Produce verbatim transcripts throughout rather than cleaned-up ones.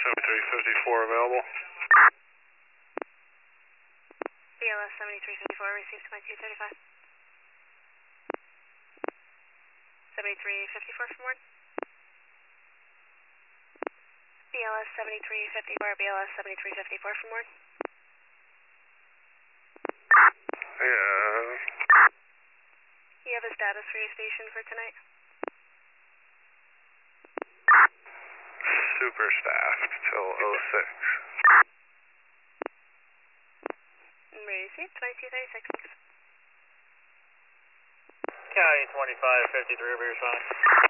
seventy-three fifty-four available. B L S seventy-three fifty-four, received to my two thirty-five. seventy-three fifty-four from Ward. B L S seventy-three fifty-four, B L S seventy-three fifty-four from Ward. Yeah. You have a status for your station for tonight? Super staffed till oh six. Received, twenty-two thirty-six. County twenty-five fifty-three, over your phone.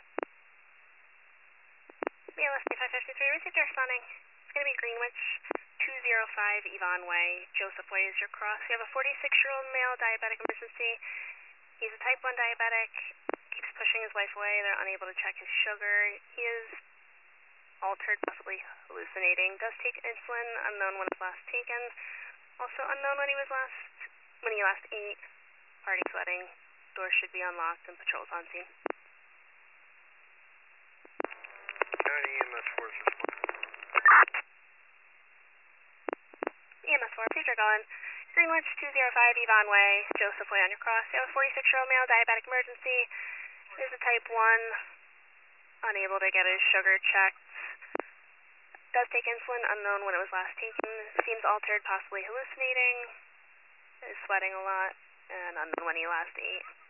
B L S twenty-five fifty-three, received, you're responding. It's going to be Greenwich, two oh five Yvonne Way, Joseph Way is your cross. You have a forty-six-year-old male diabetic emergency. He's a type one diabetic, keeps pushing his wife away. They're unable to check his sugar. He is altered, possibly hallucinating. Does take insulin, unknown when it was last taken. Also unknown when he was last, when he last ate. Party sweating. Doors should be unlocked and patrols on scene. County E M S four is responding. E M S four, please are going. Greenwich, two oh five Yvonne Way, Joseph Way on your cross. You have a forty-six-year-old male diabetic emergency. Is a type one, unable to get his sugar checked. Does take insulin, unknown when it was last taken. Seems altered, possibly hallucinating. Is sweating a lot, and unknown when he last ate.